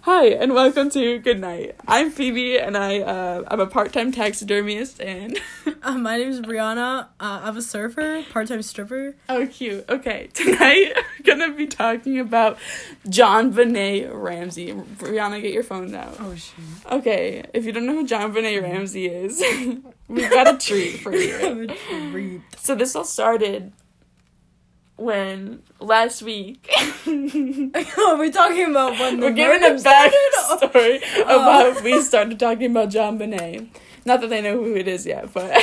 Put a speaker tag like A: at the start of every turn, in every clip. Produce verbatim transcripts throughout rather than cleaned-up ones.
A: Hi, and welcome to Good Night. I'm Phoebe, and I, uh, I'm a part-time taxidermist, and...
B: uh, my name is Brianna. Uh, I'm a surfer, part-time stripper.
A: Oh, cute. Okay, tonight we're gonna be talking about JonBenet Ramsey. Brianna, get your phone out.
B: Oh, shit.
A: Okay, if you don't know who JonBenet Ramsey is, we've got a treat for you.
B: A treat.
A: So this all started... when last week
B: we're talking about when the
A: we're giving a backstory of
B: Oh.
A: how we started talking about JonBenet. Not that they know who it is yet, but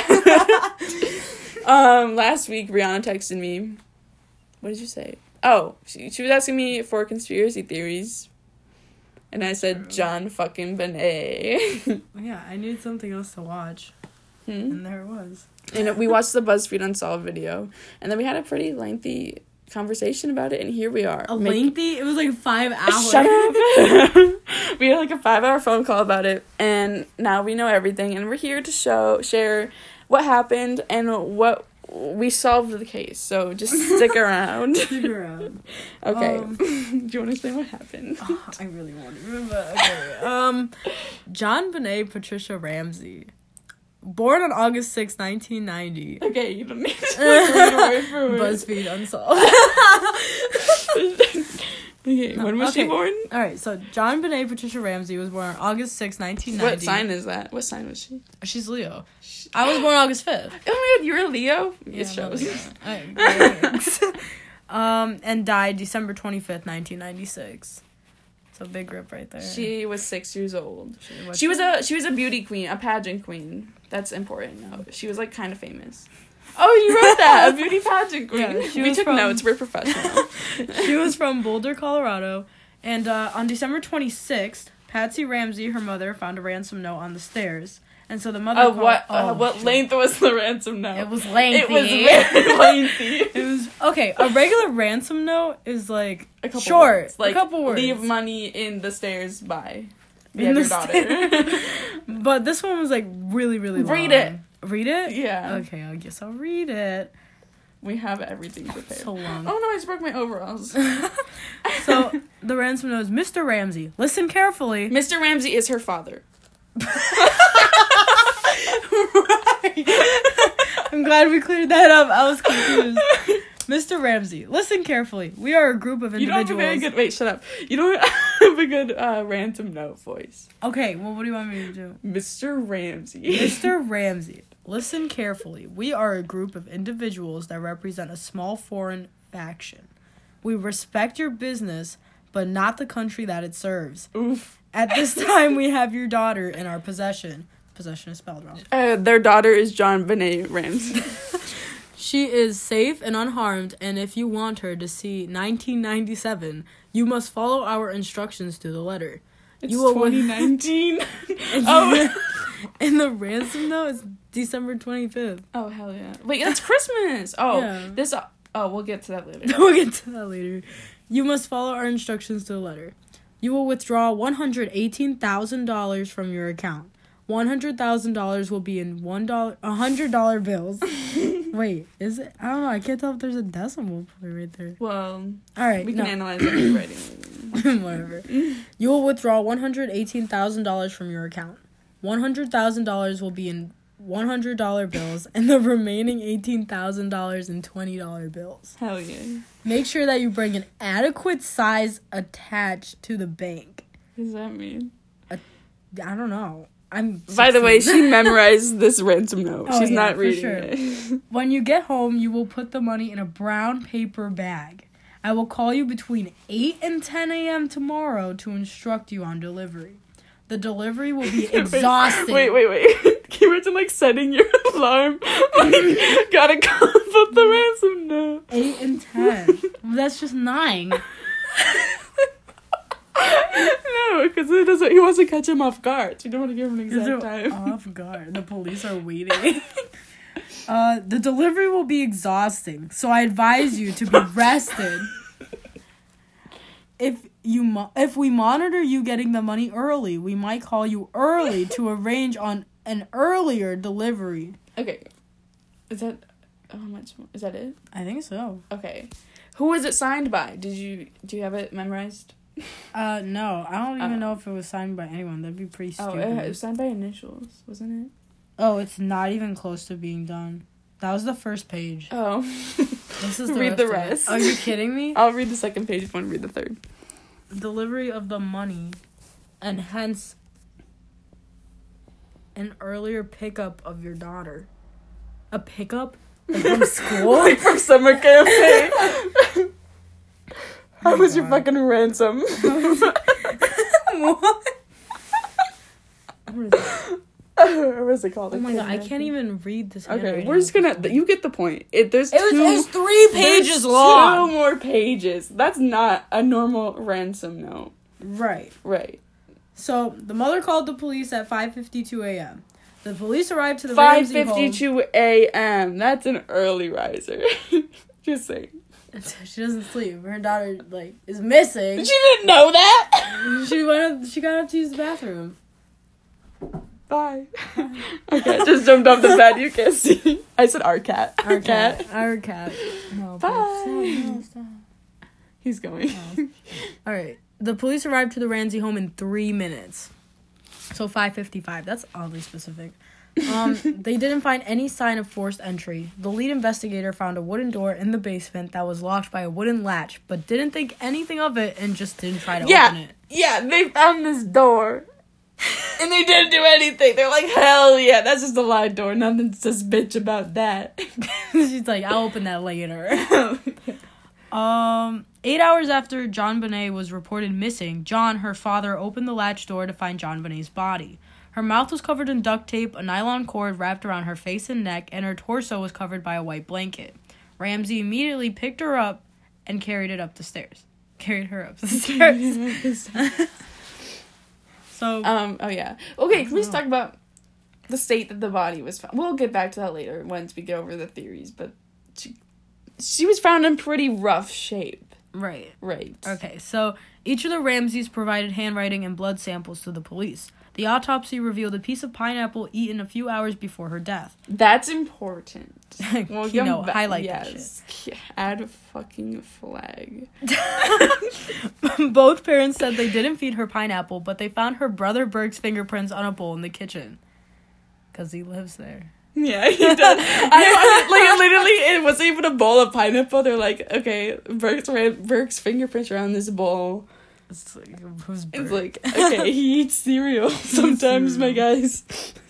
A: um last week Brianna texted me. What did you say? Oh, she, she was asking me for conspiracy theories, and I said John fucking Benet.
B: Yeah, I needed something else to watch,
A: hmm?
B: and there it was.
A: And we watched the BuzzFeed Unsolved video, and then we had a pretty lengthy conversation about it, and here we are.
B: A
A: Make-
B: lengthy? It was like five hours.
A: Shut up! We had like a five-hour phone call about it, and now we know everything, and we're here to show, share what happened and what we solved the case. So just stick around.
B: Stick around.
A: Okay.
B: Um,
A: Do you want to explain what happened?
B: Oh, I really want to remember. Okay. Um, JonBenet Patricia Ramsey. Born on August sixth, nineteen ninety.
A: Okay, you don't need to read word for word.
B: BuzzFeed Unsolved.
A: Okay,
B: No,
A: when was
B: okay.
A: she born?
B: Alright, so JonBenet Patricia Ramsey was born on August sixth, nineteen ninety.
A: What sign is that? What sign was she?
B: She's Leo. I was born August fifth.
A: Oh my god, you're a Leo?
B: Yeah,
A: It shows.
B: I'm a Leo. Thanks. um, and died December twenty-fifth, nineteen ninety-six. So big rip right there.
A: She was six years old.
B: She was,
A: She was a she was a beauty queen, a pageant queen. That's important. No, she was like kind of famous. Oh, you wrote that, a beauty pageant queen.
B: Yeah, she
A: we
B: was
A: took
B: from-
A: notes. We're professional.
B: She was from Boulder, Colorado. And uh, on December twenty-sixth, Patsy Ramsey, her mother, found a ransom note on the stairs. And so the mother
A: Oh,
B: called-
A: what?
B: oh,
A: uh, what
B: shit.
A: length was the ransom note?
B: It was lengthy.
A: It was very lengthy.
B: It was okay. A regular ransom note is like
A: A couple
B: short,
A: words. Like
B: a couple words.
A: leave money in the stairs by. We
B: In
A: have
B: the
A: your daughter.
B: But this one was like really, really long.
A: Read it.
B: Read it?
A: Yeah.
B: Okay, I guess I'll read it.
A: We have everything prepared.
B: So long.
A: Oh no, I just broke my overalls.
B: So the ransom note is Mister Ramsey. Listen carefully.
A: Mister Ramsey is her father.
B: I'm glad we cleared that up. I was confused. Mister Ramsey, listen carefully. We are a group of
A: You don't
B: individuals.
A: have a very good. Wait, shut up. You don't have a good uh, ransom note voice.
B: Okay, well, what do you want me to do?
A: Mister Ramsey.
B: Mister Ramsey, listen carefully. We are a group of individuals that represent a small foreign faction. We respect your business, but not the country that it serves.
A: Oof.
B: At this time, we have your daughter in our possession. Possession is spelled wrong.
A: Uh, their daughter is JonBenet Ramsey.
B: She is safe and unharmed, and if you want her to see nineteen ninety-seven, you must follow our instructions to the letter.
A: It's
B: You will-
A: twenty nineteen.
B: And
A: Oh.
B: and the ransom note is December twenty-fifth.
A: Oh, hell yeah. Wait, that's Christmas. Oh,
B: Yeah.
A: this... Uh, oh, we'll get to that later.
B: We'll get to that later. You must follow our instructions to the letter. You will withdraw one hundred eighteen thousand dollars from your account. one hundred thousand dollars will be in one dollar, one hundred dollar bills. Wait, is it? I don't know. I can't tell if there's a decimal point right there.
A: Well,
B: All right,
A: we can
B: no.
A: analyze that in writing.
B: Whatever. You will withdraw one hundred eighteen thousand dollars from your account. one hundred thousand dollars will be in one hundred dollar bills, and the remaining eighteen thousand dollars in twenty dollar bills.
A: Hell yeah.
B: Make sure that you bring an adequate size attached to the bank.
A: What does that mean?
B: I don't know. I'm.
A: By the way,
B: sixteen.
A: she memorized this ransom note.
B: Oh,
A: She's
B: yeah,
A: not
B: for
A: reading
B: sure.
A: it.
B: When you get home, you will put the money in a brown paper bag. I will call you between eight and ten a.m. tomorrow to instruct you on delivery. The delivery will be exhausting.
A: Wait, wait, wait. Can you imagine, like, setting your alarm? Like, gotta call about the ransom note.
B: eight and ten. That's just nine.
A: No, because it doesn't. He wants to catch him off guard. So you don't want to give him an exact
B: They're
A: time.
B: off guard. The police are waiting. Uh, the delivery will be exhausting, so I advise you to be rested. If you mo- if we monitor you getting the money early, we might call you early to arrange on an earlier delivery.
A: Okay, is that how much? Is that it?
B: I think so.
A: Okay, who was it signed by? Did you do you have it memorized?
B: Uh, no, I don't even
A: Oh.
B: know if it was signed by anyone. That'd be pretty
A: Oh,
B: stupid.
A: it was signed by initials, wasn't it?
B: Oh, it's not even close to being done. That was the first page.
A: Oh.
B: This is the
A: read
B: rest
A: the
B: of it.
A: rest.
B: Are you kidding me?
A: I'll read the second page if you want to read the third.
B: Delivery of the money, and hence an earlier pickup of your daughter. A pickup? Like from school?
A: Like from summer camp. Hey. How
B: Oh
A: was your
B: God.
A: fucking ransom?
B: What? What is it?
A: Or what's it called?
B: Oh my god, I can't even read this.
A: Okay,
B: handwriting.
A: we're just gonna. You get the point. It there's
B: It was,
A: two.
B: it was three pages
A: there's
B: long.
A: Two more pages. That's not a normal ransom note.
B: Right.
A: Right.
B: So the mother called the police at five fifty-two a.m. The police arrived to the
A: Five
B: Ramsey home.
A: fifty-two a.m. That's an early riser. Just saying.
B: She doesn't sleep. Her daughter like is missing.
A: She didn't know that.
B: She went up, she got up to use the bathroom.
A: Bye. Okay, I just jumped off the bed. You can't see. I said our cat.
B: Our cat. Our cat. No,
A: Bye.
B: babe, stop, no, stop.
A: He's going.
B: No. All right. The police arrived to the Ramsey home in three minutes. So five fifty-five. That's oddly specific. Um, they didn't find any sign of forced entry. The lead investigator found a wooden door in the basement that was locked by a wooden latch, but didn't think anything of it and just didn't try to
A: Yeah.
B: open it.
A: Yeah, they found this door. And they didn't do anything. They're like, hell yeah, that's just a light door. Nothing says bitch about that.
B: She's like, I'll open that later. Um, eight hours after John Bonet was reported missing, John, her father, opened the latch door to find John Bonet's body. Her mouth was covered in duct tape, a nylon cord wrapped around her face and neck, and her torso was covered by a white blanket. Ramsey immediately picked her up and carried it up the stairs. Carried her up the stairs. So,
A: Um, oh yeah. Okay, can we just talk about the state that the body was found? We'll get back to that later once we get over the theories, but she, she was found in pretty rough shape.
B: right.
A: Right.
B: Okay, so each of the Ramseys provided handwriting and blood samples to the police. The autopsy revealed a piece of pineapple eaten a few hours before her death.
A: That's important.
B: Well, you know,
A: ba-
B: highlight
A: yes. that shit. Add a fucking flag.
B: Both parents said they didn't feed her pineapple, but they found her brother Burke's fingerprints on a bowl in the kitchen. Because he lives there.
A: Yeah, he does. I, like, literally, it wasn't even a bowl of pineapple. They're like, okay, Burke's, Burke's fingerprints are on this bowl.
B: It's like, who's Burke?
A: It's like, okay, he eats cereal sometimes, my guys.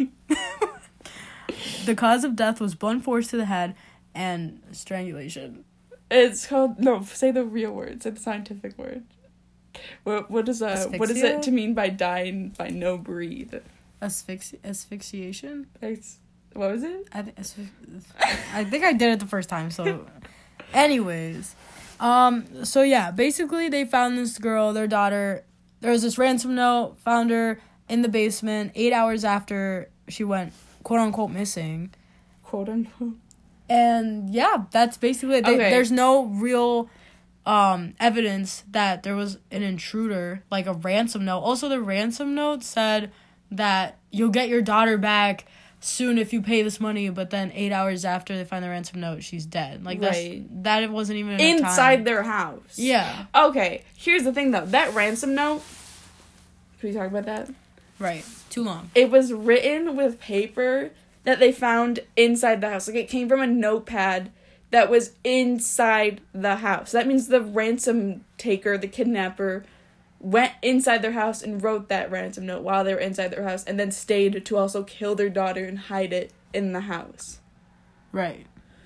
B: The cause of death was blunt force to the head and strangulation.
A: It's called, no, say the real word, say the scientific word. What what is uh what is
B: Asphyxia?
A: it to mean by dying by no breathe?
B: Asphyxi- asphyxiation?
A: It's, what was it?
B: I, th- asphy- I think I did it the first time, so... Anyways. Um, so yeah, basically they found this girl, their daughter. There was this ransom note, found her in the basement eight hours after she went quote-unquote missing.
A: Quote unquote.
B: And yeah, that's basically it. They,
A: Okay.
B: There's no real um evidence that there was an intruder, like a ransom note. Also, the ransom note said that you'll get your daughter back soon if you pay this money, but then eight hours after they find the ransom note, she's dead. Like, that's,
A: Right.
B: that it wasn't even enough
A: Inside
B: time.
A: their house.
B: Yeah.
A: Okay, here's the thing though. That ransom note, can we talk about that?
B: Right. Too long.
A: It was written with paper that they found inside the house. Like, it came from a notepad that was inside the house. That means the ransom taker, the kidnapper, went inside their house and wrote that ransom note while they were inside their house and then stayed to also kill their daughter and hide it in the house.
B: Right.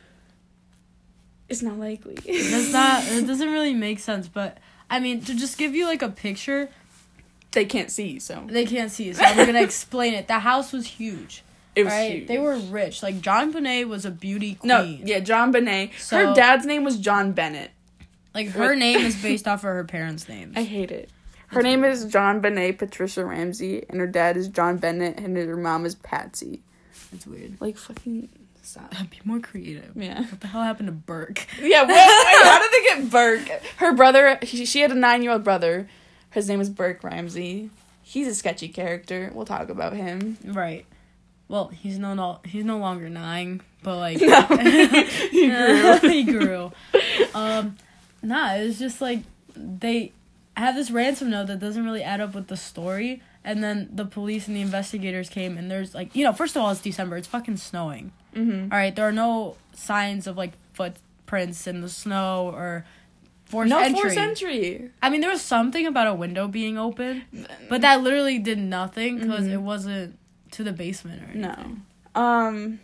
A: It's not likely.
B: That's not, it doesn't really make sense, but, I mean, to just give you, like, a picture,
A: They can't see, so.
B: they can't see it, so I'm gonna explain it. The house was huge.
A: It was
B: right?
A: huge.
B: They were rich. Like, John Bonet was a beauty queen.
A: No, yeah, John Bonet.
B: So-
A: her dad's name was John Bennett.
B: Like, her name is based off of her parents' names.
A: I hate it. Her name is John Bonet Patricia Ramsey, and her dad is John Bennett, and her mom is Patsy.
B: It's weird.
A: Like, fucking stop.
B: Be more creative.
A: Yeah.
B: What the hell happened to Burke?
A: Yeah, what? Wait, how did they get Burke? Her brother, he, she had a nine-year-old brother. His name was Burke Ramsey. He's a sketchy character. We'll talk about him.
B: Right. Well, he's no, no he's no longer nine, but like
A: No, he grew.
B: he grew. Um, nah, it was just like they I have this ransom note that doesn't really add up with the story. And then the police and the investigators came, and there's, like, you know, first of all, it's December. It's fucking snowing.
A: Mm-hmm.
B: All right, there are no signs of, like, footprints in the snow or forced
A: no
B: entry.
A: No forced entry.
B: I mean, there was something about a window being open, but that literally did nothing because
A: mm-hmm.
B: it wasn't to the basement or anything.
A: No. Um...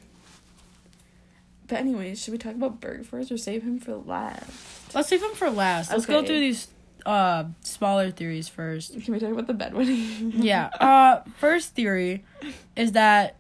A: But anyways, should we talk about Berg first or save him for last?
B: Let's save him for last. Let's
A: okay.
B: go through these uh smaller theories first.
A: Can we talk about the bedwetting?
B: yeah. Uh, first theory is that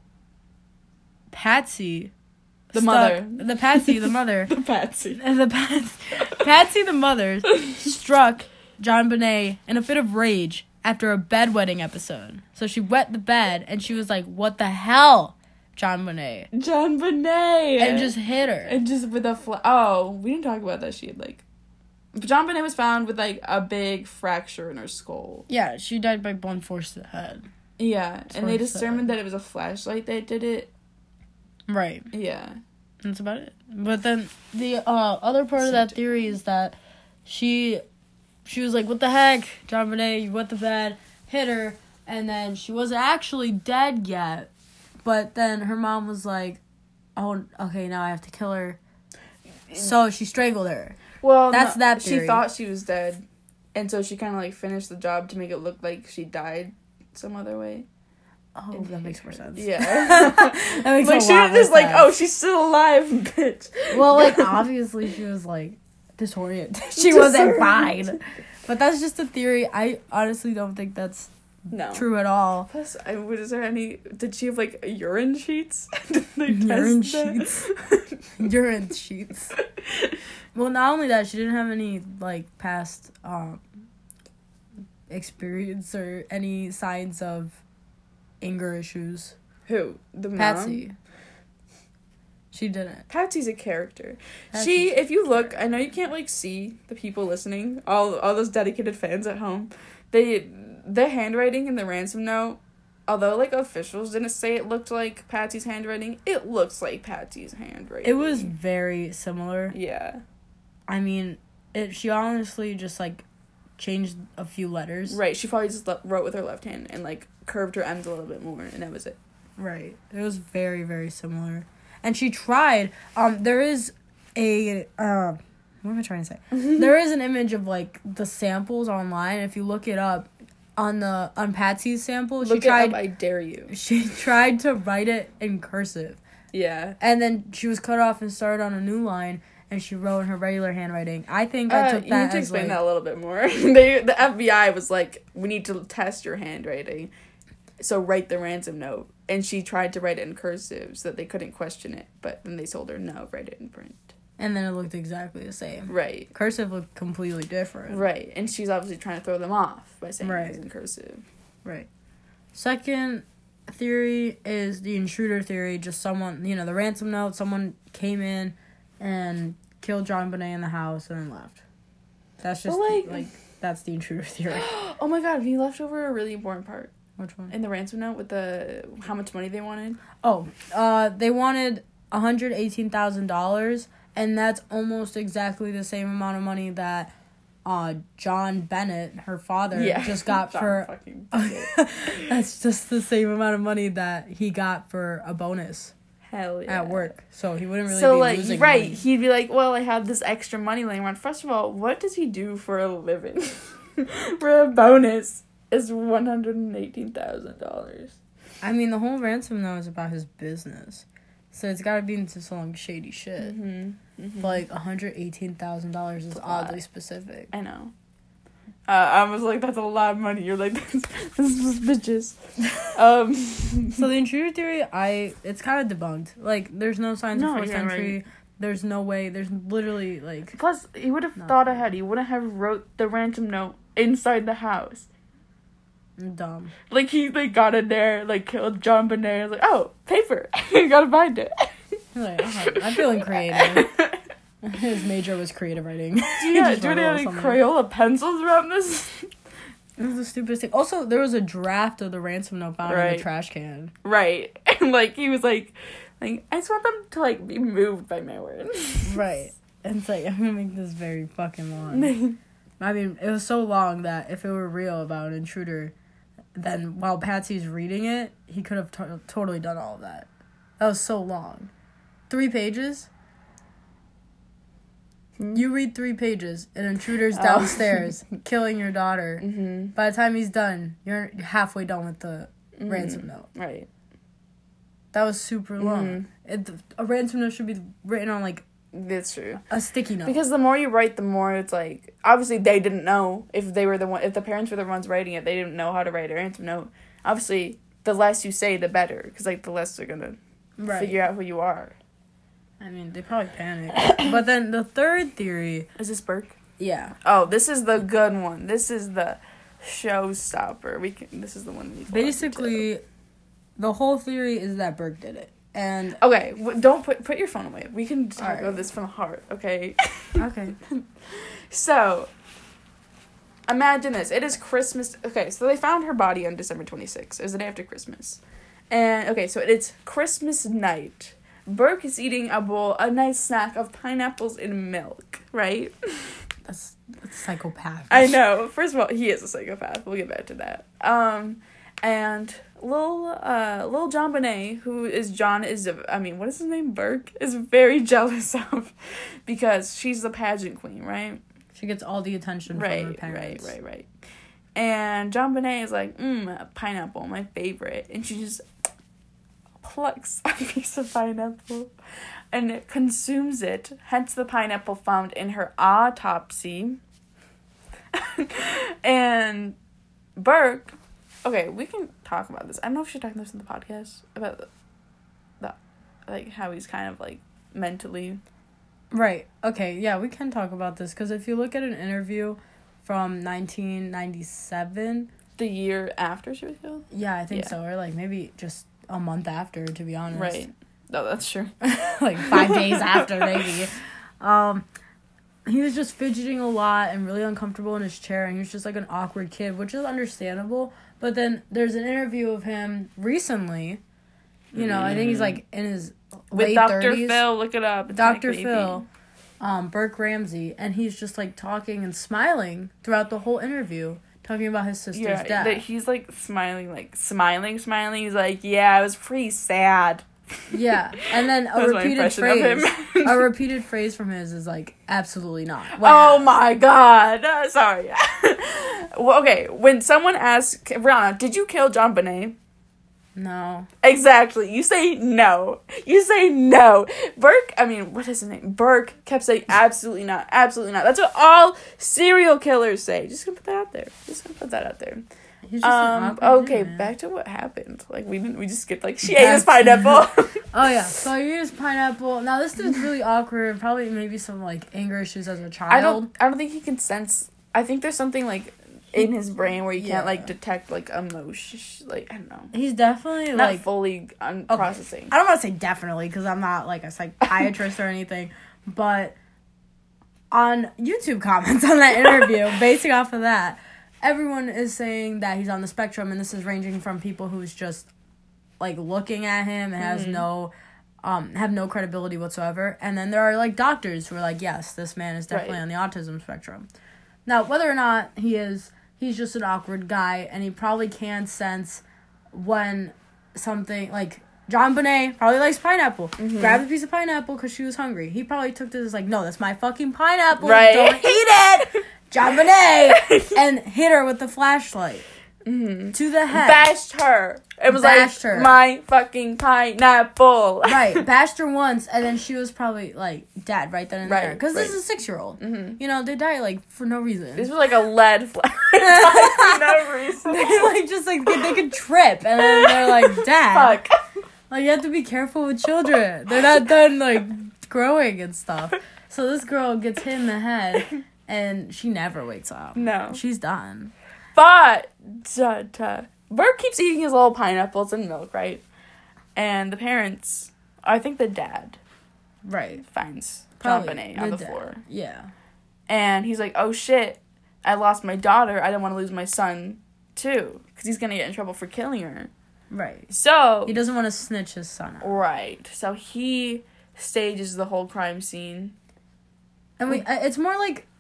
B: Patsy,
A: the
B: stuck,
A: mother,
B: the Patsy, the mother,
A: the Patsy,
B: the Patsy, Patsy, the mother, struck JonBenét in a fit of rage after a bedwetting episode. So she wet the bed and she was like, "What the hell?" JonBenét.
A: JonBenét!
B: And just hit her.
A: And just with a fla- Oh, we didn't talk about that. She had, like... JonBenét was found with, like, a big fracture in her skull.
B: Yeah, she died by blunt force to the head.
A: Yeah, and they
B: Force
A: determined
B: the
A: that it was a flashlight that did it.
B: Right.
A: Yeah.
B: That's about it. But then the uh, other part of that theory is that she... She was like, "What the heck? JonBenét, you wet the bed." Hit her. And then she wasn't actually dead yet. But then her mom was like, "Oh, okay, now I have to kill her." So she strangled her.
A: Well,
B: that's
A: no,
B: that theory.
A: She thought she was dead, and so she kind of like finished the job to make it look like she died some other way.
B: Oh,
A: and
B: that makes more sense.
A: Yeah,
B: that makes
A: like
B: a
A: she
B: lot
A: was just
B: more
A: like,
B: sense.
A: "Oh, she's still alive, bitch."
B: Well, like obviously she was like disoriented. She wasn't fine. But that's just a theory. I honestly don't think that's
A: no
B: true at all.
A: Plus, I, was there any? Did she have like urine sheets? Did they
B: urine
A: test that?
B: sheets. Urine sheets. Well, not only that, she didn't have any like past um experience or any signs of anger issues.
A: Who? The mom?
B: Patsy. She didn't.
A: Patsy's a character.
B: Patsy's
A: she, if you look, I know you can't like see the people listening, all all those dedicated fans at home. They, the handwriting in the ransom note, although like officials didn't say it looked like Patsy's handwriting, it looks like Patsy's handwriting.
B: It was very similar.
A: Yeah.
B: I mean, it. She honestly just like changed a few letters.
A: Right. She probably just le- wrote with her left hand and like curved her M's a little bit more, and that was it.
B: Right. It was very very similar. And she tried. Um, there is a uh, what am I trying to say? There is an image of like the samples online. If you look it up, on the on Patsy's sample,
A: Look
B: she tried.
A: It up, I dare you.
B: She tried to write it in cursive.
A: Yeah.
B: And then she was cut off and started on a new line, and she wrote in her regular handwriting. I think I
A: Uh,
B: took
A: you
B: that
A: need to
B: as
A: explain
B: like,
A: that a little bit more. they the F B I was like, "We need to test your handwriting, so write the ransom note." And she tried to write it in cursive so that they couldn't question it. But then they told her, "No, write it in print."
B: And then it looked exactly the same.
A: Right.
B: Cursive looked completely different.
A: Right. And she's obviously trying to throw them off by saying
B: Right.
A: it was in cursive.
B: Right. Second theory is the intruder theory. Just someone, you know, the ransom note, someone came in and killed JonBenét in the house and then left. That's just,
A: But, like-
B: like, that's the intruder theory.
A: Oh my god, we left over a really important part
B: Which one?
A: in the ransom note with the how much money they wanted.
B: Oh, uh, they wanted one hundred eighteen thousand dollars, and that's almost exactly the same amount of money that uh, John Bennett, her father,
A: Yeah.
B: just got
A: John
B: for...
A: fucking Bennett.
B: That's just the same amount of money that he got for a bonus
A: Hell yeah.
B: at work. So he wouldn't really
A: so
B: be
A: like
B: losing
A: right,
B: money.
A: he'd be like, "Well, I have this extra money laying around." First of all, what does he do for a living? For a bonus is one hundred and eighteen thousand dollars.
B: I mean, the whole ransom note is about his business. So it's got to be into some shady shit.
A: Mm-hmm. Mm-hmm.
B: But like one hundred eighteen thousand dollars is
A: That's a lot.
B: oddly specific.
A: I know. Uh, I was like, "That's a lot of money." You're like, "This, this is bitches." Um.
B: So the intruder theory, I it's kind of debunked. Like, there's no signs
A: No,
B: of forced
A: yeah,
B: entry.
A: right.
B: There's no way. There's literally like
A: Plus, he would have
B: Not
A: thought
B: true.
A: ahead. He wouldn't have wrote the ransom note inside the house.
B: dumb.
A: Like he like got in there, like killed JonBenét. Like, oh, paper. You gotta find it.
B: Like, uh-huh. I'm feeling creative. His major was creative writing. He
A: Yeah,
B: just
A: do
B: wrote
A: you
B: a
A: have
B: little
A: any
B: something.
A: Crayola pencils around this?
B: It was the stupidest thing. Also, there was a draft of the ransom note found in
A: Right.
B: the trash can.
A: Right. And like he was like, like I just want them to like be moved by my word.
B: Right. And it's like, I'm gonna make this very fucking long. I mean, it was so long that if it were real about an intruder, then while Patsy's reading it, he could have to- totally done all of that. That was so long. Three pages? Hmm? You read three pages, an intruder's
A: Oh.
B: downstairs, killing your daughter.
A: Mm-hmm.
B: By the time he's done, you're halfway done with the
A: Mm-hmm.
B: ransom note.
A: Right.
B: That was super long.
A: Mm-hmm.
B: It, a ransom note should be written on, like,
A: That's true.
B: a sticky note.
A: Because the more you write, the more it's like, obviously they didn't know if they were the one, if the parents were the ones writing it, they didn't know how to write a ransom note. Obviously, the less you say, the better, because like the less they're gonna
B: right.
A: figure out who you are.
B: I mean, they probably panic. But then the third theory...
A: Is this Burke?
B: Yeah.
A: Oh, this is the good one. This is the showstopper. We can. This is the one we
B: Basically, the whole theory is that Burke did it. And...
A: Okay, w- don't put put your phone away. We can talk
B: Alright.
A: about this from the heart, okay?
B: Okay.
A: So, imagine this. It is Christmas. Okay, so they found her body on December twenty-sixth. It was the day after Christmas. And, okay, so it's Christmas night. Burke is eating a bowl, a nice snack of pineapples and milk, right?
B: That's, that's psychopath.
A: I know. First of all, he is a psychopath. We'll get back to that. Um, and little, uh, little John Bonet, who is John is, I mean, what is his name? Burke is very jealous of, because she's the pageant queen, right?
B: She gets all the attention
A: Right,
B: from her parents.
A: right, right, right. And John Bonet is like, mmm, pineapple, my favorite. And she just plucks a piece of pineapple and consumes it. Hence the pineapple found in her autopsy. And Burke, okay, we can talk about this. I don't know if she's talking this in the podcast about the, the like how he's kind of like mentally.
B: Right. Okay, yeah, we can talk about this. Because if you look at an interview from nineteen ninety-seven...
A: The year after she was killed?
B: Yeah, I think
A: Yeah.
B: so. Or, like, maybe just a month after, to be honest.
A: Right. No, that's true.
B: Like, five days after, maybe. Um, he was just fidgeting a lot and really uncomfortable in his chair. And he was just, like, an awkward kid, which is understandable. But then there's an interview of him recently. You know, mm. I think he's, like, in his
A: With
B: late
A: Doctor
B: thirties.
A: Phil, look it up. It's
B: Doctor
A: like
B: Phil, um, Burke Ramsey, and he's just like talking and smiling throughout the whole interview, talking about his sister's
A: yeah,
B: death.
A: that he's like smiling, like smiling, smiling. He's like, yeah, it was pretty sad.
B: Yeah, and then a
A: That was my
B: repeated
A: impression of
B: phrase,
A: him.
B: a repeated phrase from his is like, absolutely not. Wow.
A: Oh my god. Uh, sorry. Well, okay, when someone asks, Brianna, did you kill John Bonet?
B: No.
A: Exactly. You say no. You say no. Burke, I mean, what is his name? Burke kept saying absolutely not. Absolutely not. That's what all serial killers say. Just gonna put that out there. Just gonna put that out there.
B: He's just an
A: Um,
B: awkward
A: okay,
B: dude, man.
A: back to what happened. Like, we didn't, we just skipped, like, she ate his pineapple.
B: Oh, yeah. So he used pineapple. Now, this dude's really awkward. Probably maybe some, like, anger issues as a child.
A: I don't, I don't think he can sense, I think there's something, like, in his brain where you
B: Yeah.
A: can't, like, detect, like, emotion, like, I don't know.
B: He's definitely,
A: Not
B: like...
A: fully un-
B: Okay.
A: processing.
B: I don't want to say definitely because I'm not like a psychiatrist or anything, but on YouTube comments on that interview, basing off of that, everyone is saying that he's on the spectrum, and this is ranging from people who's just like looking at him and has
A: Mm-hmm.
B: no um have no credibility whatsoever, and then there are like doctors who are like, yes, this man is definitely
A: Right.
B: on the autism spectrum. Now, whether or not he is, he's just an awkward guy, and he probably can sense when something like John Bonet probably likes pineapple.
A: Mm-hmm.
B: Grabbed a piece of pineapple because she was hungry. He probably took this as like, no, that's my fucking pineapple.
A: Right.
B: Don't eat it, John Bonet, and hit her with the flashlight
A: Mm-hmm.
B: to the head.
A: Bashed her. It was
B: Bashed
A: like,
B: her.
A: my fucking pineapple.
B: Right, bashed her once, and then she was probably like dead right then and
A: Right,
B: there. Because this
A: right.
B: is a six-year-old.
A: Mm-hmm.
B: You know, they die like for no reason.
A: This was like a lead flash. For no reason.
B: They like just like they, they could trip and then they're like dead.
A: Fuck.
B: Like, you have to be careful with children. They're not done, like, growing and stuff. So this girl gets hit in the head, and she never wakes up.
A: No.
B: She's done.
A: But, duh, duh. Burke keeps eating his little pineapples and milk, right? And the parents, I think the dad,
B: Right.
A: finds
B: Probably
A: John Bonet on the
B: dad.
A: floor.
B: Yeah.
A: And he's like, oh shit, I lost my daughter. I don't want to lose my son, too. Because he's going to get in trouble for killing her.
B: Right.
A: So,
B: He doesn't want to snitch his son out.
A: right. So he stages the whole crime scene.
B: And we, uh, it's more like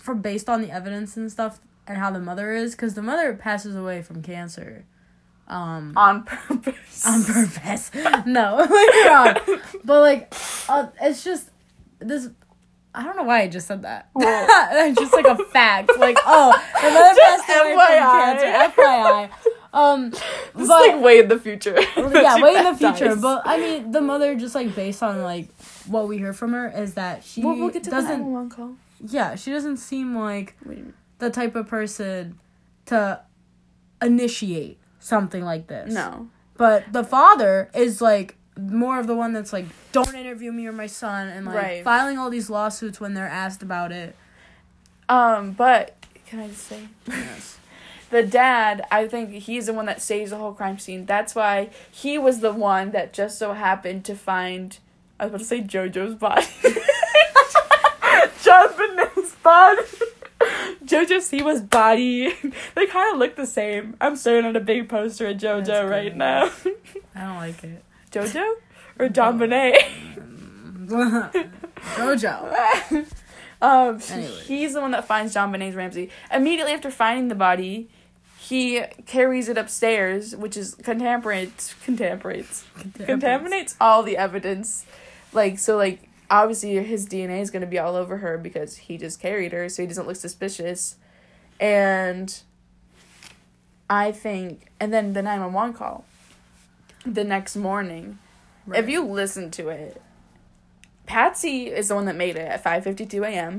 B: for based on the evidence and stuff and how the mother is, because the mother passes away from cancer. Um,
A: on purpose.
B: On purpose. No, later on. But, like, uh, it's just, this, I don't know why I just said that. It's just, like, a fact. Like, oh, the mother
A: Just
B: passed away
A: F Y I.
B: from cancer. F Y I. Um,
A: Just,
B: but,
A: like, way in the future.
B: yeah,
A: She
B: way in the future.
A: dies.
B: But, I mean, the mother, just, like, based on, like, what we hear from her, is that she
A: Well, we'll get to
B: doesn't,
A: the nine one one call.
B: yeah, she doesn't seem like
A: Wait.
B: the type of person to initiate something like this.
A: No.
B: But the father is, like, more of the one that's, like, don't interview me or my son, and, like,
A: Right.
B: filing all these lawsuits when they're asked about it.
A: Um, but, can I just say?
B: Yes.
A: The dad, I think he's the one that saves the whole crime scene. That's why he was the one that just so happened to find, I was about to say JoJo's body. John Bonet's body. JoJo Siwa's body. They kind of look the same. I'm staring at a big poster of JoJo
B: That's
A: right
B: good.
A: now.
B: I don't like it.
A: JoJo? Or John Bonet?
B: JoJo.
A: um,
B: Anyways.
A: He's the one that finds John Bonet's Ramsey. Immediately after finding the body, he carries it upstairs, which is contaminates, contaminates, contaminates all the evidence. Like, so, like, obviously his D N A is going to be all over her because he just carried her, so he doesn't look suspicious. And I think, and then the nine one one call the next morning,
B: Right.
A: if you listen to it, Patsy is the one that made it at five fifty-two a.m.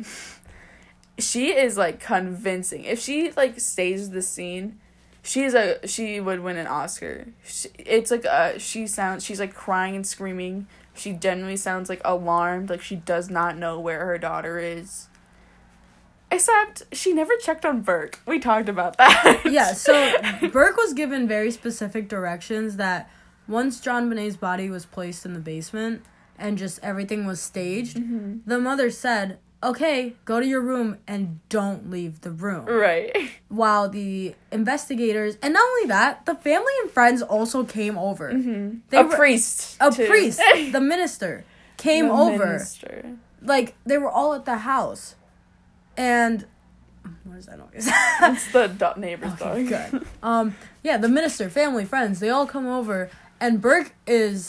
A: She is, like, convincing. If she, like, staged the scene, she's a, she would win an Oscar. She, it's, like, uh, she sounds, she's, like, crying and screaming. She genuinely sounds, like, alarmed, like she does not know where her daughter is. Except, she never checked on Burke. We talked about that.
B: Yeah, so Burke was given very specific directions that once John Bonet's body was placed in the basement and just everything was staged,
A: Mm-hmm.
B: the mother said, okay, go to your room and don't leave the room.
A: Right.
B: While the investigators, and not only that, the family and friends also came over.
A: Mm-hmm.
B: They
A: a
B: were-
A: priest.
B: A
A: too.
B: priest, the minister, came
A: The
B: over.
A: minister.
B: Like, they were all at the house. And, what is that noise?
A: It's the do- neighbor's
B: Okay,
A: dog.
B: good. Um, yeah, the minister, family, friends, they all come over, and Burke is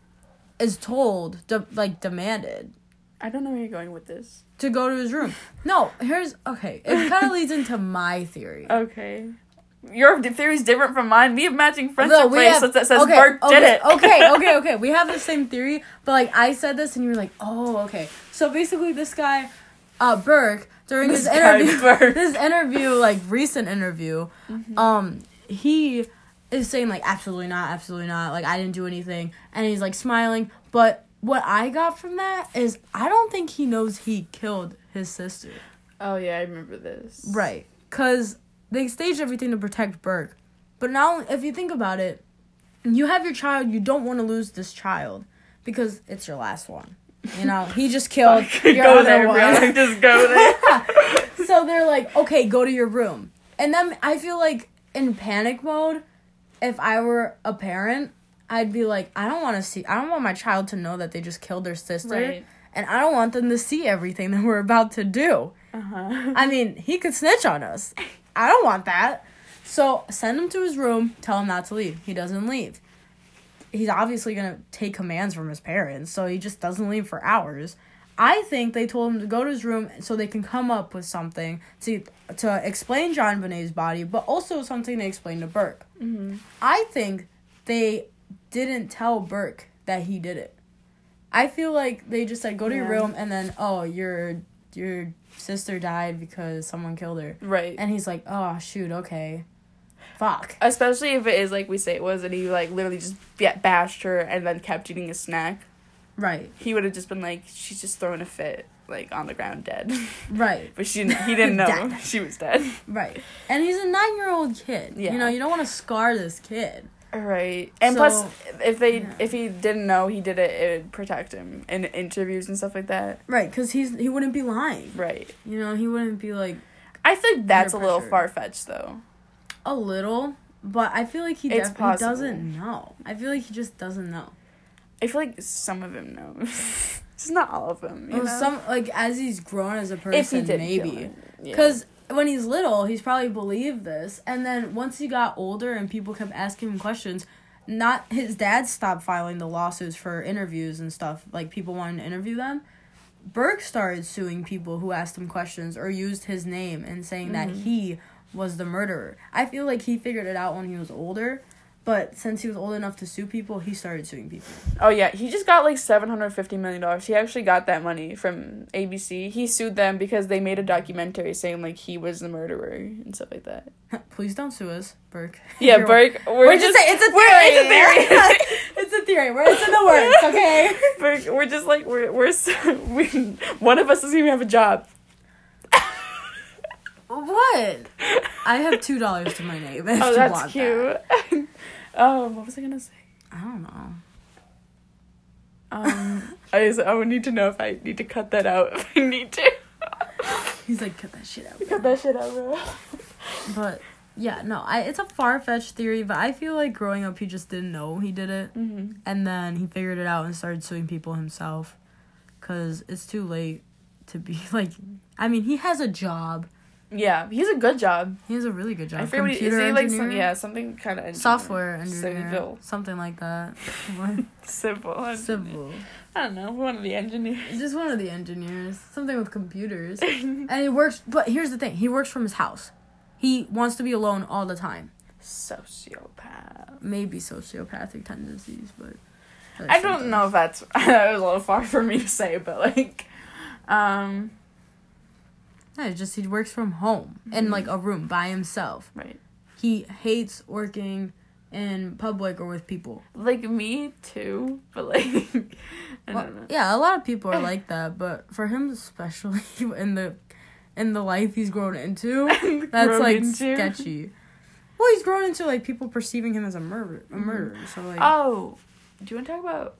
B: is told, de- like, demanded
A: I don't know where you're going with this.
B: to go to his room. No, here's, okay, it kind of leads into my theory.
A: Okay. Your theory's different from mine. We have matching friendship
B: No, we
A: bracelets
B: have-
A: that says
B: okay,
A: Burke
B: okay,
A: did it.
B: okay, okay, okay. We have the same theory, but, like, I said this, and you were like, oh, okay. So, basically, this guy, uh, Burke, during
A: This
B: his
A: guy,
B: interview,
A: Burke.
B: this interview, like, recent interview,
A: Mm-hmm.
B: um, he is saying, like, absolutely not, absolutely not, like, I didn't do anything, and he's, like, smiling, but what I got from that is I don't think he knows he killed his sister.
A: Oh, yeah, I remember this.
B: Right. Because they staged everything to protect Burke. But now, if you think about it, you have your child, you don't want to lose this child because it's your last one. You know, he just killed your
A: go
B: other
A: there,
B: one.
A: Brianna. Just go there.
B: So they're like, okay, go to your room. And then I feel like in panic mode, if I were a parent, I'd be like, I don't want to see, I don't want my child to know that they just killed their sister.
A: Right.
B: And I don't want them to see everything that we're about to do.
A: Uh-huh.
B: I mean, he could snitch on us. I don't want that. So send him to his room, tell him not to leave. He doesn't leave. He's obviously going to take commands from his parents, so he just doesn't leave for hours. I think they told him to go to his room so they can come up with something to to explain John Bonet's body, but also something to explain to Burke.
A: Mm-hmm.
B: I think they didn't tell Burke that he did it. I feel like they just said, go to your
A: Yeah.
B: room, and then, oh, your your sister died because someone killed her.
A: Right.
B: And he's like, oh, shoot, okay. Fuck.
A: Especially if it is like we say it was, and he like literally just b- bashed her and then kept eating a snack.
B: Right.
A: He would have just been like, she's just throwing a fit, like on the ground, dead.
B: Right.
A: But she, he didn't know
B: Dead.
A: she was dead.
B: Right. And he's a nine-year-old kid.
A: Yeah.
B: You know, you don't want to scar this kid.
A: Right. And
B: So-
A: plus, if they
B: yeah.
A: if he didn't know he did it, it would protect him in interviews and stuff like that.
B: Right, because he's he wouldn't be lying.
A: Right.
B: You know, he wouldn't be, like,
A: I think that's a
B: Under
A: little
B: pressure.
A: far fetched though.
B: a little, but I feel like he,
A: It's
B: def- he
A: possible.
B: doesn't know. I feel like he just doesn't know.
A: I feel like some of him knows. Just not all of them. You
B: Well,
A: know?
B: some, like, as he's grown as a
A: if he
B: person,
A: did
B: maybe.
A: kill him.
B: Because yeah. when he's little, he's probably believed this. And then once he got older and people kept asking him questions, not his dad stopped filing the lawsuits for interviews and stuff, like people wanting to interview them. Burke started suing people who asked him questions or used his name and saying mm-hmm. that he was the murderer. I feel like he figured it out when he was older, but since he was old enough to sue people, he started suing people.
A: Oh, yeah. He just got, like, seven hundred fifty million dollars. He actually got that money from A B C. He sued them because they made a documentary saying, like, he was the murderer and stuff like that.
B: Please don't sue us, Burke.
A: Yeah, Burke. We're,
B: we're
A: just...
B: just it's a theory. It's a theory. It's a theory. We're, it's in the works, okay?
A: Burke, we're just, like, we're... we're we, one of us doesn't even have a job.
B: What? I have two dollars to my name. If
A: oh,
B: you
A: that's
B: want
A: cute.
B: That.
A: Um, what was I gonna say?
B: I don't know.
A: Um, I just, I would need to know if I need to cut that out. If I need to.
B: He's like, cut that shit out. Bro.
A: Cut that shit out, bro.
B: But yeah, no, I it's a far fetched theory, but I feel like growing up he just didn't know he did it,
A: mm-hmm.
B: and then he figured it out and started suing people himself, cause it's too late to be like. I mean, he has a job.
A: Yeah, he has a good job.
B: He has a really good job.
A: I forget what he, is he like some, yeah, something kind of
B: software engineer,
A: Civil.
B: Something like that.
A: Civil. Engineer.
B: Civil.
A: I don't know, one of the engineers.
B: Just one of the engineers. Something with computers. And he works, but here's the thing. He works from his house. He wants to be alone all the time.
A: Sociopath.
B: Maybe sociopathic tendencies, but...
A: I don't know if that's... that was a little far for me to say, but, like... Um...
B: No, it's just he works from home mm-hmm. in, like, a room by himself.
A: Right.
B: He hates working in public or with people.
A: Like, me, too. But, like, I
B: well,
A: don't know.
B: Yeah, a lot of people are like that. But for him especially, in the in the life he's grown into, that's, like, into. sketchy. Well, he's grown into, like, people perceiving him as a murderer. A murderer. So, like...
A: Oh. Do you want to talk about...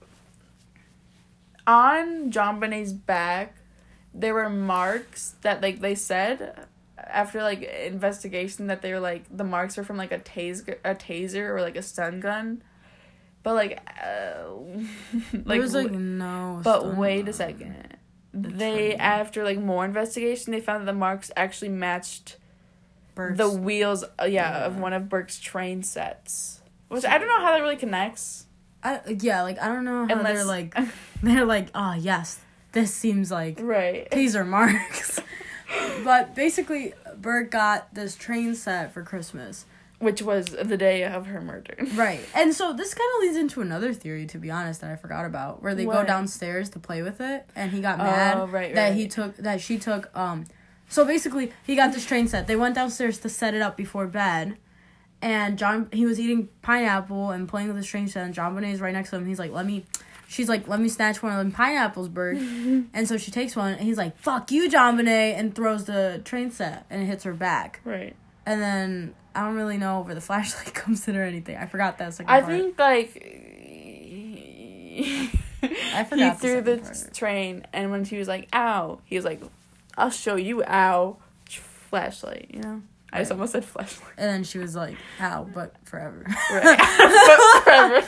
A: On John Bonet's back... There were marks that, like, they said after, like, investigation that they were, like, the marks were from, like, a taser, a taser or, like, a stun gun. But, like, uh, like...
B: There was, like, no
A: But wait a second. They, train. after, like, more investigation, they found that the marks actually matched Burke's. the wheels, uh, yeah, yeah, of one of Burke's train sets. Which, I don't know how that really connects.
B: I Yeah, like, I don't know how
A: Unless,
B: they're, like... They're, like, oh, yes... This seems like
A: right.
B: taser marks. But basically, Burke got this train set for Christmas.
A: Which was the day of her murder.
B: Right. And so this kind of leads into another theory, to be honest, that I forgot about. Where they what? go downstairs to play with it. And he got mad
A: oh, right,
B: that
A: right.
B: he took, that she took, um... So basically, he got this train set. They went downstairs to set it up before bed. And John, he was eating pineapple and playing with his train set. And John Bonet is right next to him. He's like, let me... She's like, let me snatch one of them pineapples, Burke. And so she takes one, and he's like, fuck you, John Bonet, and throws the train set, and it hits her back.
A: Right.
B: And then, I don't really know where the flashlight comes in or anything. I forgot that second
A: I
B: part.
A: think, like...
B: I forgot
A: He threw
B: the,
A: the
B: part.
A: train, and when she was like, ow, he was like, I'll show you, ow. Flashlight, you know? I just almost said flashlight.
B: And then she was like, ow, but forever.
A: Right. But forever.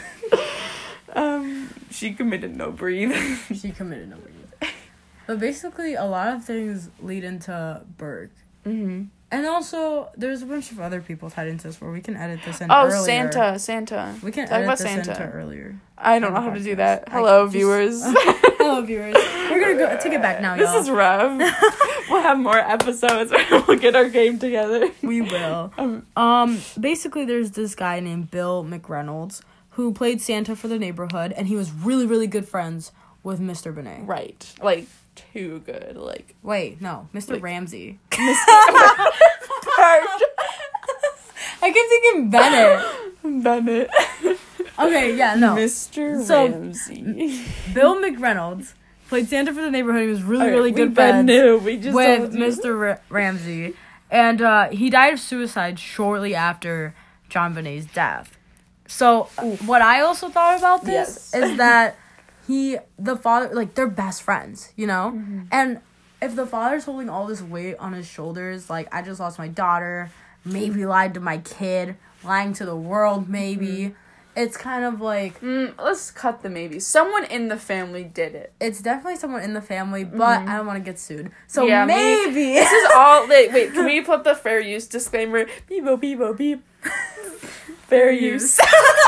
A: Um, she committed no breathe.
B: She committed no breathe. But basically, a lot of things lead into Burke.
A: Mm-hmm.
B: And also, there's a bunch of other people tied into this where we can edit this in
A: oh,
B: earlier.
A: Oh, Santa, Santa.
B: We can
A: Talk
B: edit
A: about
B: this
A: Santa.
B: into earlier.
A: I don't know how to do that. Hello, viewers.
B: Hello, viewers. We're gonna go take it back now, y'all.
A: This is rough. We'll have more episodes where we'll get our game together.
B: We will. Um, um, basically, there's this guy named Bill McReynolds who played Santa for the neighborhood, and he was really, really good friends with Mister Bonet.
A: Right. Like, too good. Like...
B: Wait, no. Mister Like, Ramsey.
A: Mister
B: I keep thinking Bennett.
A: Bennett.
B: Okay, yeah, no.
A: Mister
B: So,
A: Ramsey.
B: Bill McReynolds played Santa for the neighborhood. He was really, really good
A: friends
B: new.
A: We just
B: with Mister Ra- Ramsey. And uh, he died of suicide shortly after John Bonet's death. So, Ooh. what I also thought about this yes. is that he, the father, like, they're best friends, you know?
A: Mm-hmm.
B: And if the father's holding all this weight on his shoulders, like, I just lost my daughter, maybe lied to my kid, lying to the world, maybe, it's kind of like...
A: Mm, let's cut the maybe. Someone in the family did it.
B: It's definitely someone in the family, but
A: mm-hmm.
B: I don't want to get sued. So
A: yeah,
B: maybe...
A: Me, this is all... Wait, wait, can we put the fair use disclaimer? Beep, beep, beep, beep. Fair use.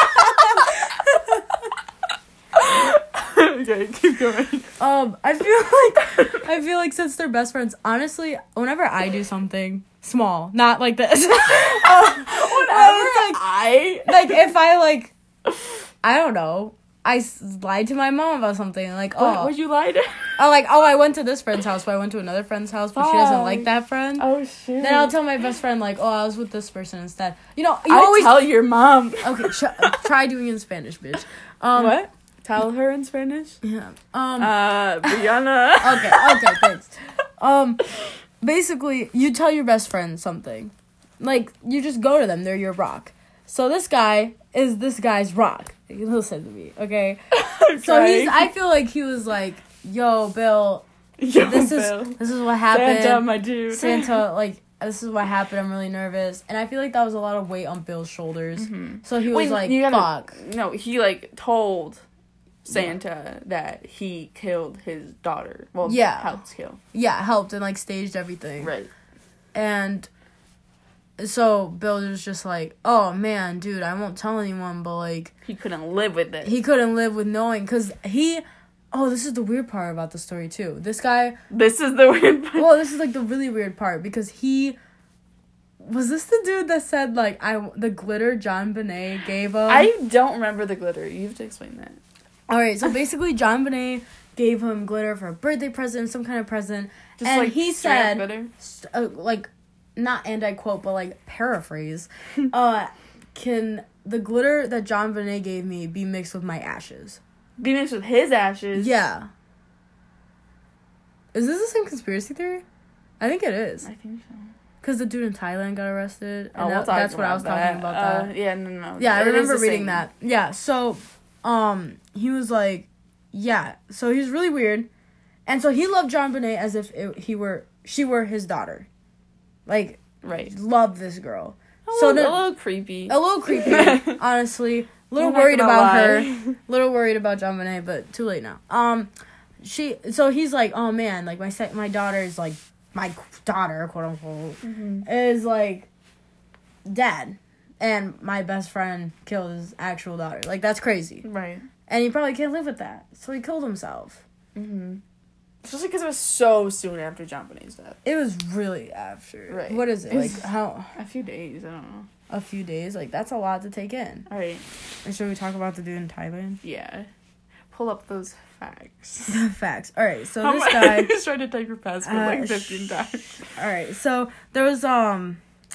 A: Okay, keep going.
B: Um, I feel like I feel like since they're best friends, honestly, whenever I do something small, not like this, um,
A: whenever
B: like,
A: I
B: like if I like, I don't know, I s- lied to my mom about something, like oh,
A: what, would you lie to?
B: oh, like oh, I went to this friend's house, but I went to another friend's house, but she doesn't like that friend.
A: Oh shoot.
B: Then I'll tell my best friend like, oh, I was with this person instead. You know, you
A: I
B: always
A: tell your mom.
B: okay. Sh- try doing it in Spanish, bitch. Um,
A: what? Tell her in Spanish?
B: Yeah. Um.
A: Uh, Brianna.
B: okay, okay, thanks. Um, basically, you tell your best friend something. Like, you just go to them. They're your rock. So this guy is this guy's rock. Listen to me, okay? So he's, I feel like he was like, yo, Bill,
A: Yo,
B: this
A: Bill.
B: is this is what happened.
A: Santa, my dude.
B: Santa, like, this is what happened. I'm really nervous. And I feel like that was a lot of weight on Bill's shoulders.
A: Mm-hmm.
B: So he was
A: Wait,
B: like,
A: you gotta,
B: fuck.
A: No, he, like, told Santa yeah. that he killed his daughter. Well,
B: yeah.
A: helped kill.
B: Yeah, helped and, like, staged everything.
A: Right.
B: And so Bill was just like, oh, man, dude, I won't tell anyone, but, like...
A: He couldn't live with it.
B: He couldn't live with knowing, because he... Oh, this is the weird part about the story, too. This guy...
A: This is the weird part.
B: Well, this is, like, the really weird part, because he... Was this the dude that said, like, I the glitter John Bonet gave him?
A: I don't remember the glitter. You have to explain that.
B: Alright, so basically John Bonet gave him glitter for a birthday present, some kind of present,
A: Just
B: and
A: like
B: he
A: said,
B: said, st- uh, like, not and I quote, but like paraphrase, uh, can the glitter that John Bonet gave me be mixed with my ashes?
A: Be mixed with his ashes?
B: Yeah. Is this the same conspiracy theory? I think it is.
A: I think so.
B: Because the dude in Thailand got arrested, and
A: Oh, we'll
B: that, that's what I was
A: that.
B: talking about.
A: Uh,
B: that.
A: yeah, no, no.
B: Yeah, I
A: It is
B: remember
A: the
B: reading
A: same.
B: that. Yeah, so, um, he was like, yeah, so he's really weird, and so he loved John Bonet as if it, he were, she were his daughter, like,
A: right,
B: loved this girl.
A: A
B: so
A: little,
B: no,
A: a little creepy.
B: a little creepy, honestly. A little
A: I'm not
B: worried
A: gonna
B: about
A: lie.
B: her. A little worried about John Bonet, but too late now. Um, she, so he's like, oh man, like my se- my daughter is like my daughter, quote unquote,
A: Mm-hmm.
B: is like dead, and my best friend killed his actual daughter. Like that's crazy,
A: Right.
B: and he probably can't live with that, so he killed himself.
A: Mm-hmm. Especially because it was so soon after John Bonet's death.
B: It was really after.
A: Right.
B: What is it,
A: It
B: like
A: was-
B: how
A: A few days, I don't know.
B: a few days? Like that's a lot to take in.
A: All right.
B: And should we talk about the dude in Thailand?
A: Yeah. Pull up those facts.
B: Facts. All right, so
A: How
B: this
A: much-
B: guy.
A: He's trying to type your password
B: Uh,
A: like fifteen times.
B: All right, so there was um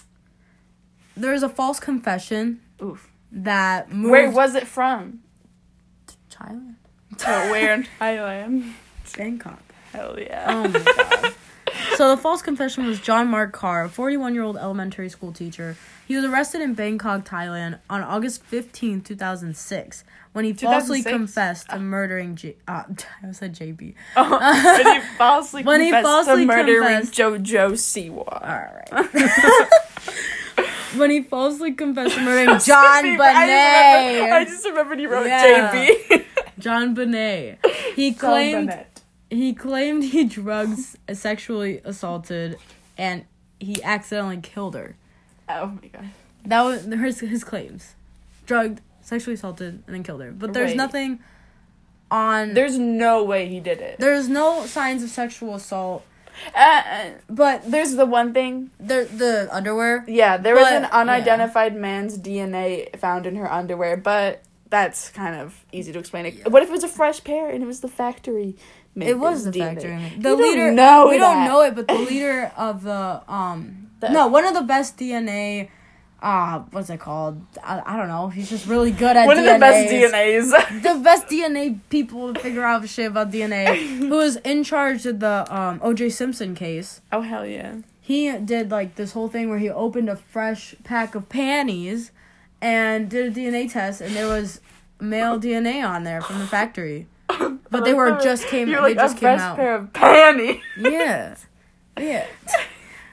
B: there was a false confession
A: Oof.
B: that moved
A: Where was it from?
B: Thailand,
A: Oh, where in Thailand?
B: Bangkok.
A: Hell yeah.
B: Oh my god. So the false confession was John Mark Carr, a forty-one-year-old elementary school teacher. He was arrested in Bangkok, Thailand on August fifteenth, two thousand six when he falsely
A: two thousand six?
B: confessed to murdering J- uh, I said J B.
A: Oh, when he falsely
B: When he
A: confessed
B: falsely
A: to murdering
B: confessed-
A: JoJo Siwa.
B: All right. When he falsely confessed to murdering John
A: I, just remember, I
B: Bonet.
A: just remembered he wrote
B: Yeah.
A: J B.
B: John Bonet. He
A: John
B: claimed
A: Bennett.
B: he claimed he drugs sexually assaulted and he accidentally killed her.
A: Oh my god.
B: That was his his claims. Drugged, sexually assaulted, and then killed her. But there's
A: Right.
B: nothing on
A: There's no way he did it.
B: there's no signs of sexual assault.
A: Uh,
B: But
A: there's the one thing.
B: the the underwear.
A: Yeah, there was
B: But,
A: an unidentified man's D N A found in her underwear, but that's kind of easy to explain.
B: Yeah.
A: What if it was a fresh pair and it was the factory?
B: It was the
A: D N A?
B: factory.
A: We
B: The
A: don't
B: leader.
A: know
B: we
A: that.
B: don't know it, but the leader of the um
A: The-
B: no one of the best D N A. Uh, what's it called? I, I don't know. He's just really good at
A: One of
B: D N As.
A: the best D N As.
B: The best D N A people to figure out shit about D N A. Who was in charge of the um O J Simpson case.
A: Oh hell yeah!
B: He did like this whole thing where he opened a fresh pack of panties and did a D N A test, and there was male D N A on there from the factory. But they were just came.
A: You're
B: They
A: like
B: just
A: a
B: came
A: fresh
B: out.
A: pair of panties.
B: Yeah, yeah.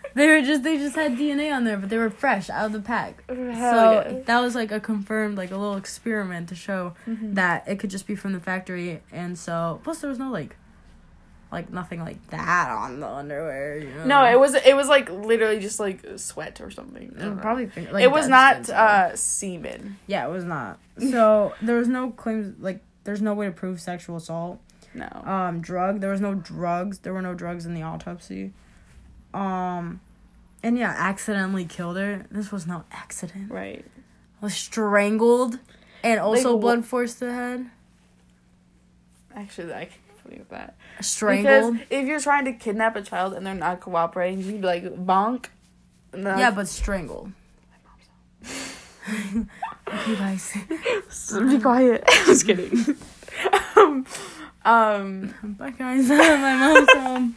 B: They were just they just had D N A on there, but they were fresh out of the pack.
A: Hell
B: so
A: yeah.
B: that was like a confirmed, like a little experiment to show
A: Mhm.
B: that it could just be from the factory. And so plus there was no like, like nothing like that on the underwear. You know?
A: No, it was it was like literally just like sweat or something. I don't know.
B: probably think, like
A: it was
B: dead
A: not
B: skin
A: uh semen.
B: Yeah, it was not. So there was no claims, like there's no way to prove sexual assault.
A: No.
B: Um, drug. There was no drugs. There were no drugs in the autopsy. Um, and yeah, accidentally killed her. This was no accident.
A: Right.
B: Was strangled, and also
A: Like,
B: blood forced to the head.
A: Actually, I can believe that.
B: Strangled.
A: Because if you're trying to kidnap a child and they're not cooperating, you'd be like bonk. And then
B: Yeah, but strangled. Okay, guys.
A: be quiet. Just kidding. um, um,
B: Bye, guys. My mom's home.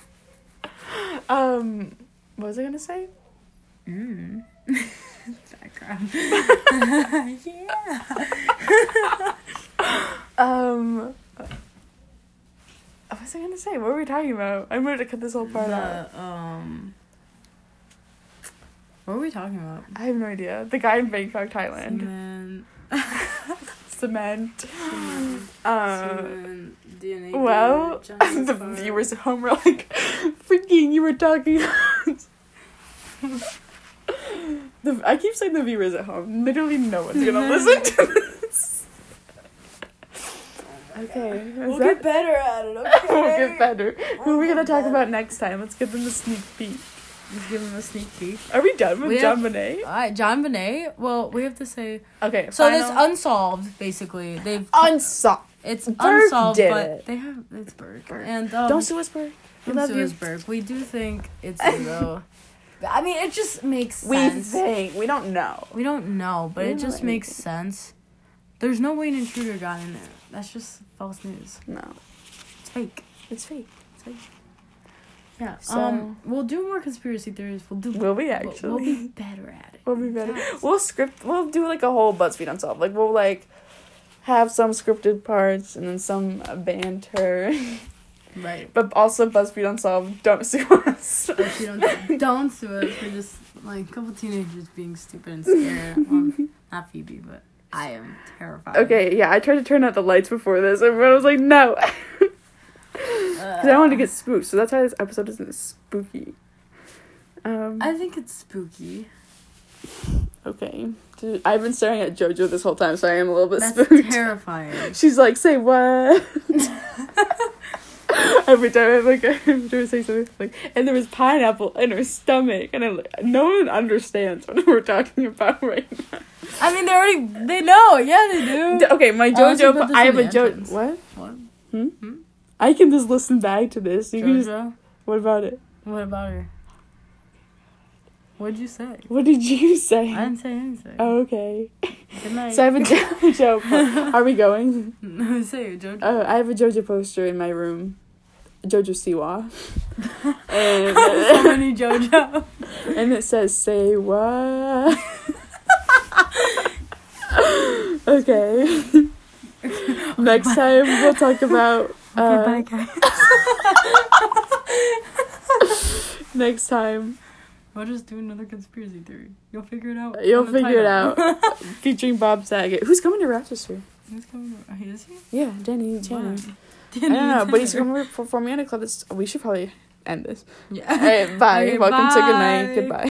A: um, what was I gonna say?
B: Mm. Background. Yeah.
A: Um, what was I gonna say? What were we talking about? I'm going to cut this whole part out.
B: The, um. What were we talking about?
A: I have no idea. The guy in Bangkok, Thailand.
B: Semen.
A: Cement. Uh,
B: Semen. D N A.
A: well,
B: Johnson
A: the
B: Farm.
A: viewers at home were like, freaking, you were talking. the, I keep saying the viewers at home. Literally no one's gonna listen to this. Okay. is
B: We'll
A: that-
B: get better at it, okay?
A: we'll get better. Who are we
B: We'll
A: gonna
B: get
A: talk
B: better.
A: about next time? Let's give them a sneak peek.
B: Let's give him a sneak peek.
A: Are we done with
B: We
A: John
B: have-
A: Bonet?
B: Alright, John Bonet. Well, we have to say.
A: Okay.
B: So
A: final-
B: it's unsolved, basically. They've.
A: unsolved.
B: It's
A: Burke
B: unsolved,
A: did
B: but
A: it.
B: they have. It's Burke.
A: Burke.
B: And um,
A: Don't sue us, Burke. We
B: don't
A: love
B: sue
A: you.
B: us, Burke. We do think it's illegal. I mean, it just makes
A: We
B: sense.
A: think. We don't know.
B: We don't know, but
A: We
B: it
A: don't know
B: just makes
A: anything.
B: sense. There's no way an intruder got in there. That's just false news.
A: No.
B: It's fake.
A: It's fake.
B: It's fake. Yeah.
A: So-
B: um. We'll do more conspiracy theories. We'll do.
A: Will we
B: we'll-
A: actually?
B: We'll, be better at it.
A: We'll be better.
B: Yes.
A: We'll script. We'll do like a whole BuzzFeed Unsolved. Like we'll like have some scripted parts and then some uh, banter,
B: Right.
A: but also BuzzFeed Unsolved. Don't sue us.
B: If you don't don't sue us. We're just like a couple teenagers being stupid and scared. Well, not Phoebe, but I am terrified.
A: Okay, yeah, I tried to turn out the lights before this. Everyone was like, no. Because I wanted to get spooked, so that's why this episode isn't spooky. Um,
B: I think it's spooky.
A: okay. Dude, I've been staring at JoJo this whole time, so I am a little bit
B: That's
A: spooked.
B: terrifying.
A: She's like, say what? Every time I like, I'm trying to say something like, and there was pineapple in her stomach, and I, like, no one understands what we're talking about right now.
B: I mean, they already they know. Yeah, they do.
A: D- Okay, my
B: Unless you
A: JoJo,
B: put this
A: I
B: in
A: have a
B: the
A: JoJo.
B: entrance.
A: What?
B: What?
A: Hmm?
B: Hmm?
A: I can just listen back to this. You can just,
B: JoJo?
A: what about it?
B: What about her? What'd you say?
A: What did you say?
B: I didn't say anything.
A: Oh, okay.
B: Good night.
A: So I have a JoJo. po- Are we going?
B: No, say it, JoJo.
A: Oh, I have a JoJo poster in my room. JoJo Siwa. and,
B: So many JoJo.
A: and it says, say what? Okay. Next time we'll talk about. Uh,
B: Okay, bye, guys.
A: next time
B: We'll just do another conspiracy theory. You'll figure it out.
A: you'll
B: on the
A: figure it
B: title.
A: out. Featuring Bob Saget. Who's coming to Rochester?
B: Who's coming? Oh, is he?
A: Yeah, Danny Tanner.
B: Wow.
A: I don't know, but he's coming performing at a club. That's, we should probably end this.
B: Yeah.
A: All right, bye.
B: Okay,
A: Welcome to Good Night.
B: bye.
A: Goodbye.